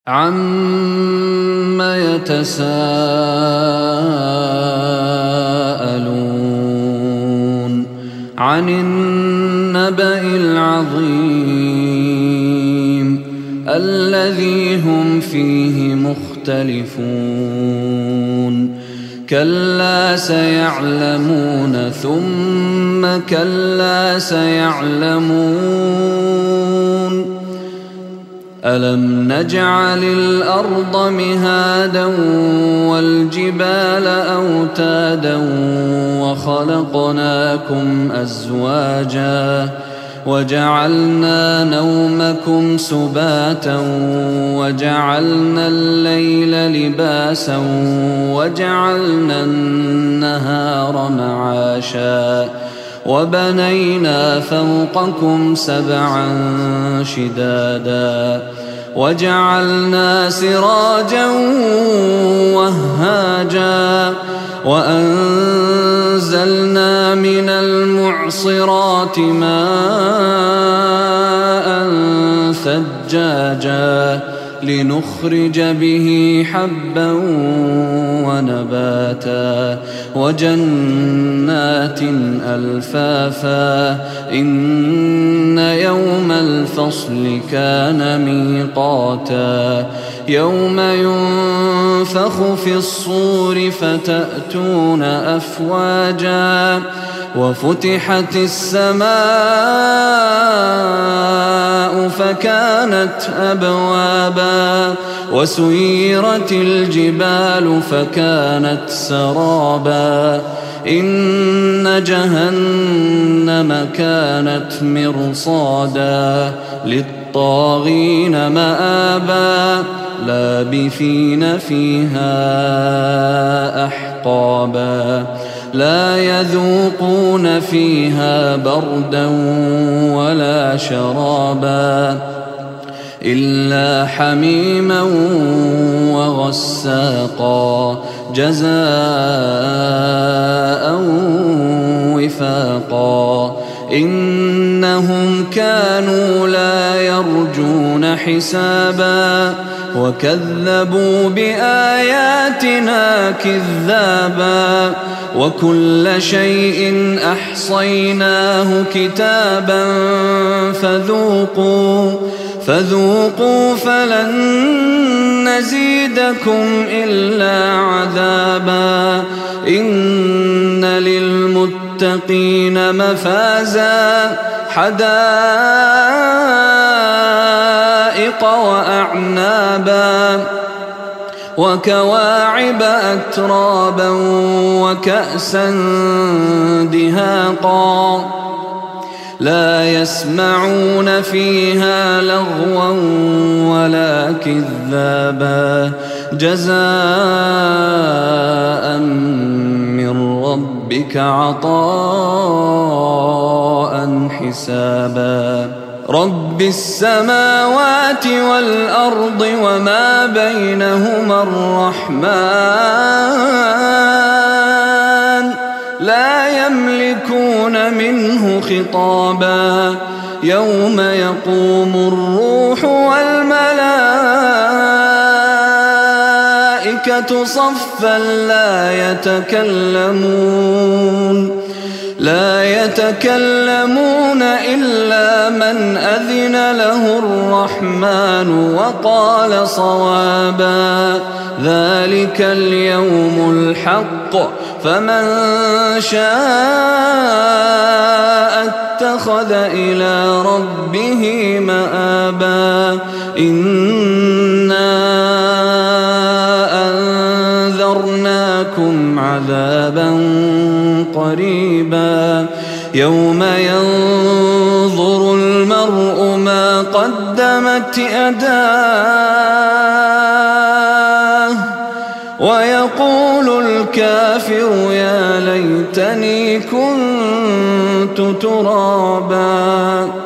عَمَّ يَتَسَاءَلُونَ عَنِ النَّبَإِ الْعَظِيمِ الَّذِي هُمْ فِيهِ مُخْتَلِفُونَ كَلَّا سَيَعْلَمُونَ ثُمَّ كَلَّا سَيَعْلَمُونَ أَلَمْ نَجْعَلِ الْأَرْضَ مِهَادًا وَالْجِبَالَ أَوْتَادًا وَخَلَقْنَاكُمْ أَزْوَاجًا وَجَعَلْنَا نَوْمَكُمْ سُبَاتًا وَجَعَلْنَا اللَّيْلَ لِبَاسًا وَجَعَلْنَا النَّهَارَ مَعَاشًا وَبَنَيْنَا فَوْقَكُمْ سَبْعًا شِدَادًا وَجَعَلْنَا سِرَاجًا وَهَّاجًا وَأَنزَلْنَا مِنَ الْمُعْصِرَاتِ مَاءً ثَجَّاجًا لِنُخْرِجَ بِهِ حَبًّا وَنَبَاتًا وَجَنَّاتٍ أَلْفَافًا إِنَّ يَوْمَ الْفَصْلِ كَانَ مِيقَاتًا يَوْمَ يُنفَخُ فِي الصُّورِ فَتَأْتُونَ أَفْوَاجًا وَفُتِحَتِ السَّمَاءُ فَكَانَتْ أَبْوَابًا وَسُيِّرَتِ الْجِبَالُ فَكَانَتْ سَرَابًا إِنَّ جَهَنَّمَ كَانَتْ مِرْصَادًا لِلطَّاغِينَ مَآبًا لَابِثِينَ فِيهَا أَحْقَابًا لَا يَذُوقُونَ فِيهَا بَرْدًا وَلَا شَرَابًا إِلَّا حَمِيمًا وَغَسَّاقًا جَزَاءً وِفَاقًا إِنَّهُمْ كَانُوا لَا يَرْجُونَ حِسَابًا وَكَذَّبُوا بِآيَاتِنَا كِذَّابًا وَكُلَّ شَيْءٍ أَحْصَيْنَاهُ كِتَابًا فذوقوا فلن نزيدكم إلا عذابا إن للمتقين مفازا حدائق وأعنابا وكواعب أترابا وكأسا دهاقا لا يسمعون فيها لغوا ولا كذابا جزاء من ربك عطاء حسابا رب السماوات والأرض وما بينهما الرحمن لا يملكون منه خطابا يوم يقوم الروح والملائكة صفا لا يتكلمون إلا من أذن له الرحمن وقال صوابا ذلك اليوم الحق فمن شاء اتخذ إلى ربه مآبا إنا أنذرناكم عذابا قريبا يوم ينظر المرء ما قدمت يداه ويقول الكافر يا ليتني كنت ترابا